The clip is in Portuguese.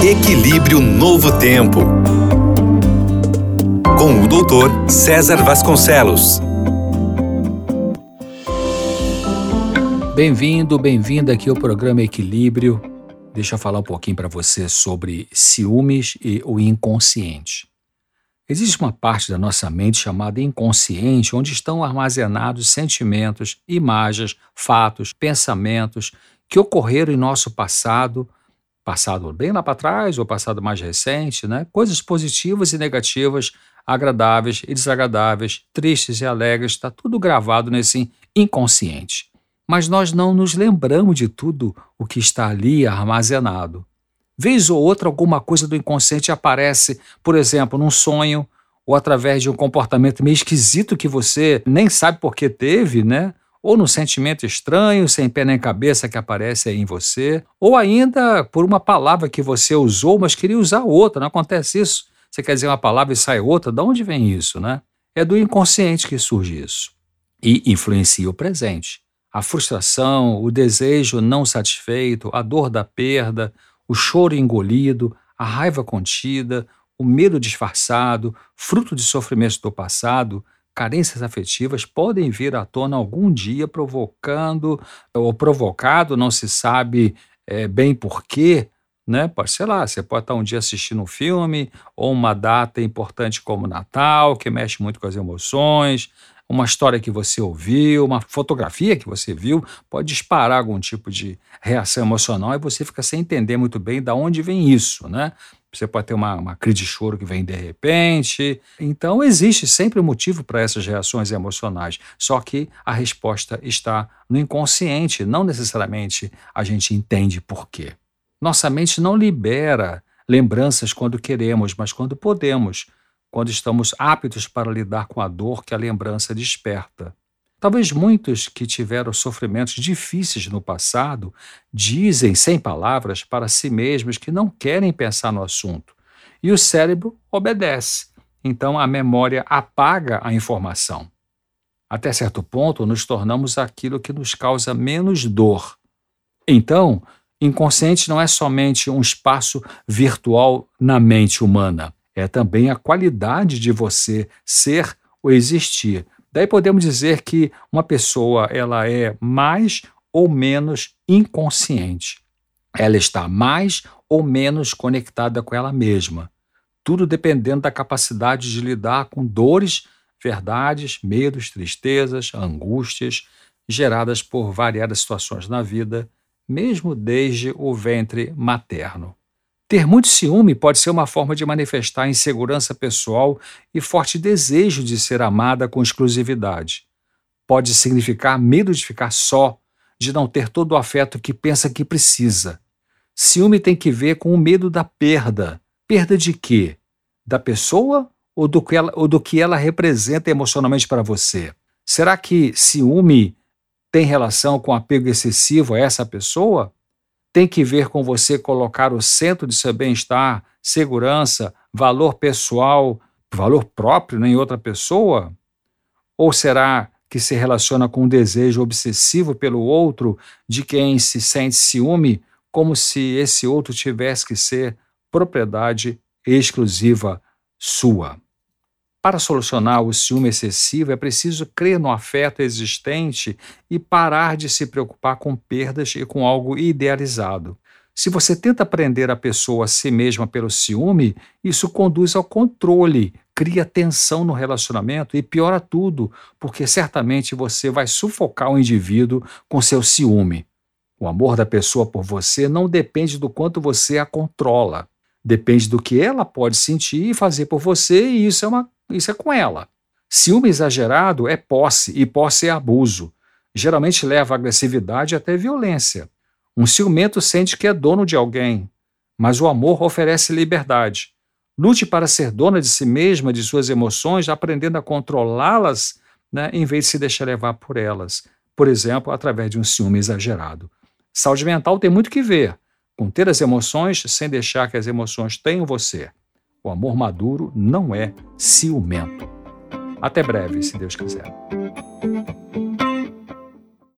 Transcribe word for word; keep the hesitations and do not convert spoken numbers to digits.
Equilíbrio Novo Tempo, com o doutor César Vasconcelos. Bem-vindo, bem-vinda aqui ao programa Equilíbrio. Deixa eu falar um pouquinho para você sobre ciúmes e o inconsciente. Existe uma parte da nossa mente chamada inconsciente, onde estão armazenados sentimentos, imagens, fatos, pensamentos que ocorreram em nosso passado, passado bem lá para trás ou passado mais recente, né? Coisas positivas e negativas, agradáveis e desagradáveis, tristes e alegres, está tudo gravado nesse inconsciente. Mas nós não nos lembramos de tudo o que está ali armazenado. Vez ou outra, alguma coisa do inconsciente aparece, por exemplo, num sonho ou através de um comportamento meio esquisito que você nem sabe por que teve, né? Ou num sentimento estranho, sem pé nem cabeça que aparece aí em você, ou ainda por uma palavra que você usou, mas queria usar outra. Não acontece isso? Você quer dizer uma palavra e sai outra? De onde vem isso, né? É do inconsciente que surge isso. E influencia o presente. A frustração, o desejo não satisfeito, a dor da perda, o choro engolido, a raiva contida, o medo disfarçado, fruto de sofrimentos do passado, carências afetivas podem vir à tona algum dia provocando ou provocado, não se sabe é, bem porquê, né? Pode, sei lá, você pode estar um dia assistindo um filme ou uma data importante como Natal, que mexe muito com as emoções, uma história que você ouviu, uma fotografia que você viu, pode disparar algum tipo de reação emocional e você fica sem entender muito bem de onde vem isso, né? Você pode ter uma, uma crise de choro que vem de repente. Então, existe sempre um motivo para essas reações emocionais, só que a resposta está no inconsciente, não necessariamente a gente entende por quê. Nossa mente não libera lembranças quando queremos, mas quando podemos, quando estamos aptos para lidar com a dor que a lembrança desperta. Talvez muitos que tiveram sofrimentos difíceis no passado dizem, sem palavras, para si mesmos que não querem pensar no assunto. E o cérebro obedece. Então a memória apaga a informação. Até certo ponto, nos tornamos aquilo que nos causa menos dor. Então, inconsciente não é somente um espaço virtual na mente humana. É também a qualidade de você ser ou existir. Daí podemos dizer que uma pessoa ela é mais ou menos inconsciente. Ela está mais ou menos conectada com ela mesma. Tudo dependendo da capacidade de lidar com dores, verdades, medos, tristezas, angústias geradas por variadas situações na vida, mesmo desde o ventre materno. Ter muito ciúme pode ser uma forma de manifestar insegurança pessoal e forte desejo de ser amada com exclusividade. Pode significar medo de ficar só, de não ter todo o afeto que pensa que precisa. Ciúme tem que ver com o medo da perda. Perda de quê? Da pessoa ou do que ela, ou do que ela representa emocionalmente para você? Será que ciúme tem relação com apego excessivo a essa pessoa? Tem que ver com você colocar o centro de seu bem-estar, segurança, valor pessoal, valor próprio em outra pessoa? Ou será que se relaciona com um desejo obsessivo pelo outro, de quem se sente ciúme, como se esse outro tivesse que ser propriedade exclusiva sua? Para solucionar o ciúme excessivo, é preciso crer no afeto existente e parar de se preocupar com perdas e com algo idealizado. Se você tenta prender a pessoa a si mesma pelo ciúme, isso conduz ao controle, cria tensão no relacionamento e piora tudo, porque certamente você vai sufocar o indivíduo com seu ciúme. O amor da pessoa por você não depende do quanto você a controla. Depende do que ela pode sentir e fazer por você, e isso é uma Isso é com ela. Ciúme exagerado é posse, e posse é abuso. Geralmente leva a agressividade até violência. Um ciumento sente que é dono de alguém, mas o amor oferece liberdade. Lute para ser dona de si mesma, de suas emoções, aprendendo a controlá-las, né, em vez de se deixar levar por elas. Por exemplo, através de um ciúme exagerado. Saúde mental tem muito que ver com ter as emoções sem deixar que as emoções tenham você. O amor maduro não é ciumento. Até breve, se Deus quiser.